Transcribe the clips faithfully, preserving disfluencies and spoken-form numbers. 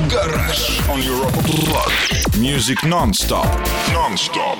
Garage on Europa Plus. Music non-stop. Non-stop.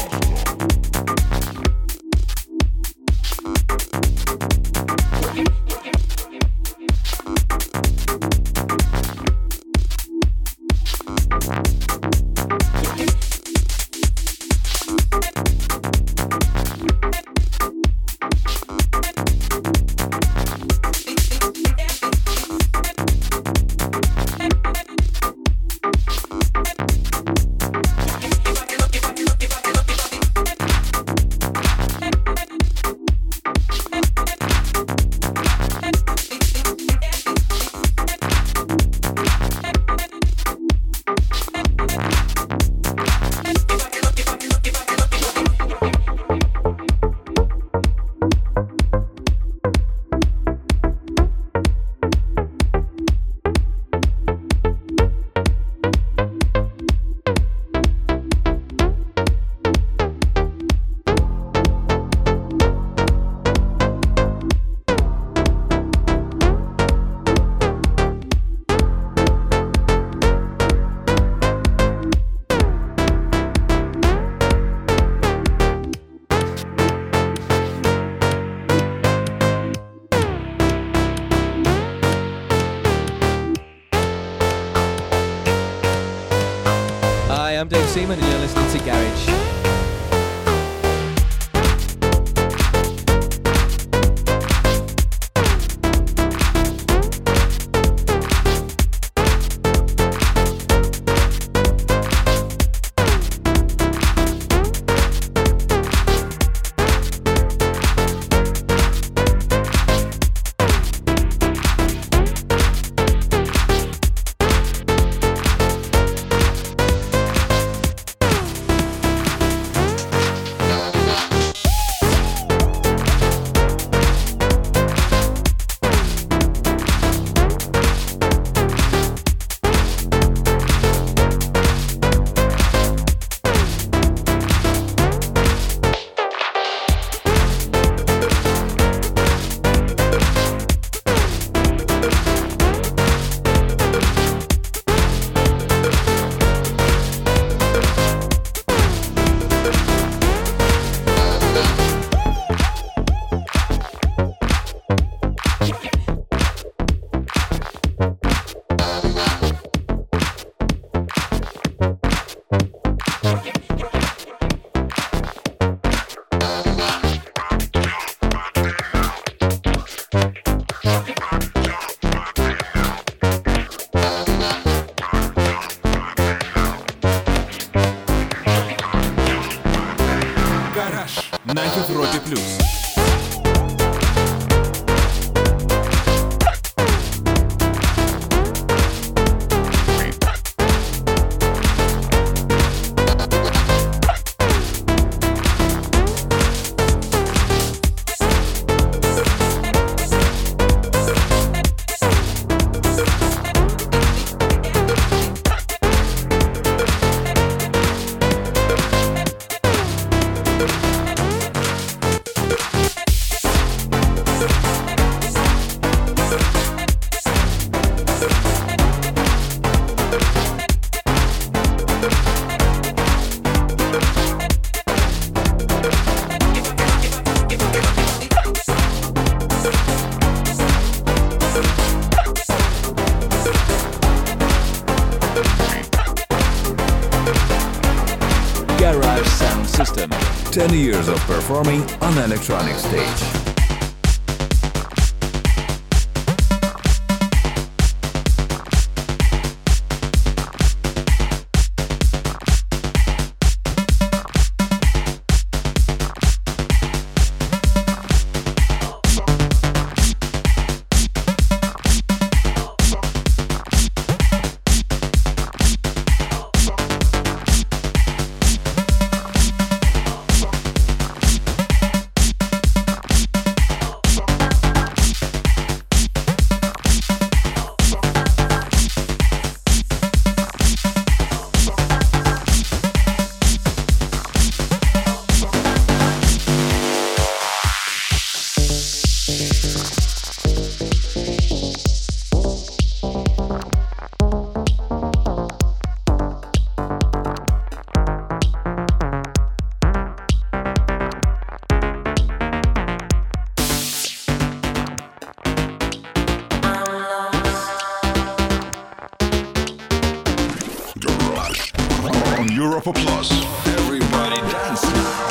I'm Dave Seaman and you're listening to Garage. на Европе плюс. Garage Sound System. ten years of performing on electronic stage. on Europa Plus. Everybody dance now.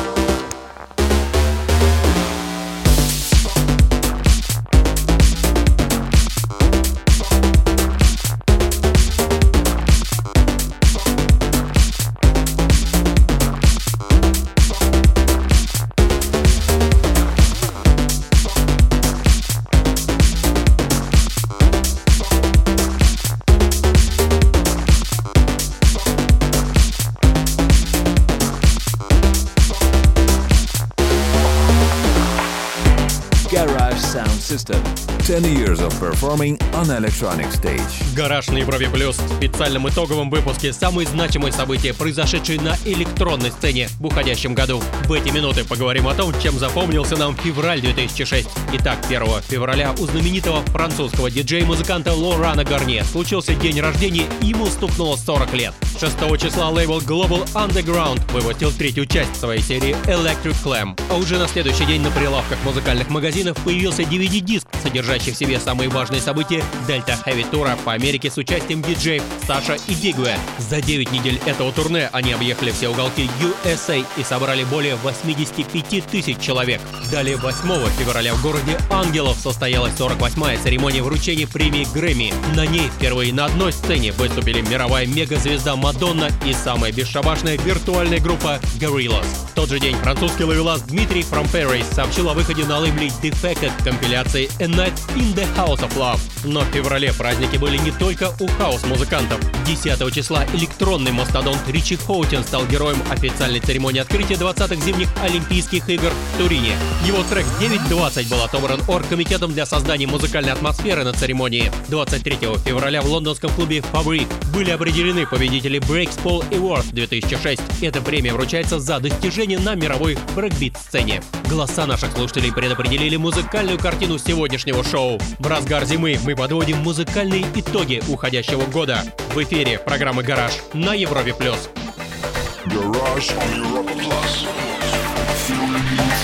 Garage Sound System. ten years of performing on electronic stage. Гараж на Европе Плюс. В специальном итоговом выпуске самые значимые события, произошедшие на электронной сцене в уходящем году. В эти минуты поговорим о том, чем запомнился нам февраль две тысячи шестого. Итак, первого февраля у знаменитого французского диджея-музыканта Лорана Гарнье случился день рождения, и ему стукнуло сорок лет. шестого числа лейбл Global Underground выпустил третью часть своей серии Electric Clam. А уже на следующий день на прилавках музыкальных магазинов появился ди ви ди-диск, содержащий в себе самые важные события Delta Heavy тура по Америке с участием диджеев Саша и Гигуэ. За девять недель этого турне они объехали все уголки ю эс эй и собрали более восемьдесят пять тысяч человек. Далее восьмого февраля в городе Ангелов состоялась сорок восьмая церемония вручения премии Грэмми. На ней впервые на одной сцене выступили мировая мегазвезда Мадонна и самая бесшабашная виртуальная группа Gorillaz. В тот же день французский ловелас Дмитрий from Paris сообщил о выходе на лейбле Defected компиляции A Night in the House of Love. Но в феврале праздники были не только у хаос-музыкантов. десятого числа электронный мастодонт Ричи Хоутин стал героем официальной церемонии открытия двадцатых зимних Олимпийских игр в Турине. Его трек девять двадцать был отобран оргкомитетом для создания музыкальной атмосферы на церемонии. двадцать третьего февраля в лондонском клубе Fabric были определены победители Breakspall Award две тысячи шесть. Эта премия вручается за достижение на мировой брейкбит-сцене. Голоса наших слушателей предопределили музыкальную картину сегодняшнего шоу. В разгар зимы мы подводим музыкальные итоги уходящего года. В эфире программы «Гараж» на Европе+. плюс. Garage on Europa Plus. Feel the beat.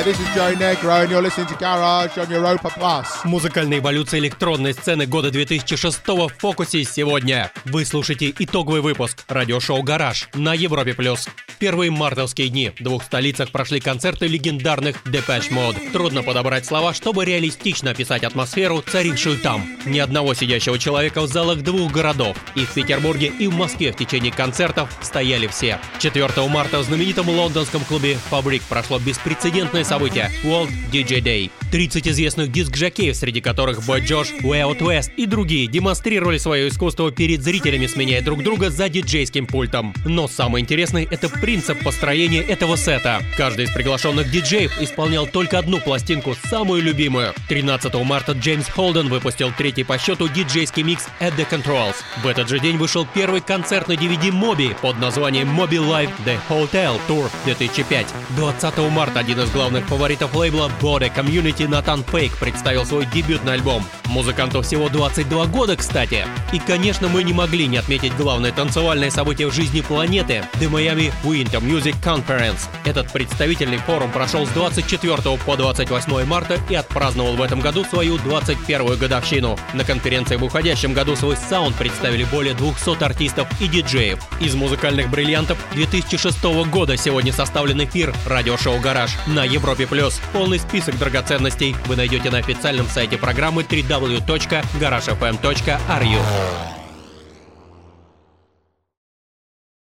Hi, this is Joe Negro, and you're listening to Garage on Europa Plus. Музыкальная эволюция электронной сцены года две тысячи шестого в фокусе сегодня. Вы слушаете итоговый выпуск радиошоу «Гараж» на Европе+. Первые мартовские дни в двух столицах прошли концерты легендарных Depeche Mode. Трудно подобрать слова, чтобы реалистично описать атмосферу, царившую там. Ни одного сидящего человека в залах двух городов. И в Петербурге, и в Москве в течение концертов стояли все. четвёртого марта в знаменитом лондонском клубе Fabric прошло беспрецедентное событие – World ди джей Day. тридцать известных диск-жокеев, среди которых Бой Джош, Way Out West и другие, демонстрировали свое искусство перед зрителями, сменяя друг друга за диджейским пультом. Но самое интересное – это принцип построения этого сета. Каждый из приглашенных диджеев исполнял только одну пластинку, самую любимую. тринадцатого марта Джеймс Холден выпустил третий по счету диджейский микс At The Controls. В этот же день вышел первый концерт на ди ви ди Moby под названием Moby Live The Hotel Tour две тысячи пять. двадцатого марта один из главных фаворитов лейбла Bode Community Натан Фейк представил свой дебютный альбом. Музыканту всего двадцать два года, кстати. И, конечно, мы не могли не отметить главное танцевальное событие в жизни планеты – The Miami Winter Music Conference. Этот представительный форум прошел с двадцать четвёртого по двадцать восьмое марта и отпраздновал в этом году свою двадцать первую годовщину. На конференции в уходящем году свой саунд представили более двухсот артистов и диджеев. Из музыкальных бриллиантов две тысячи шестого года сегодня составлен эфир радиошоу «Гараж» на Европе+. Полный список драгоценностей вы найдете на официальном сайте программы дабл ю дабл ю дабл ю точка гараж эф эм точка ар ю.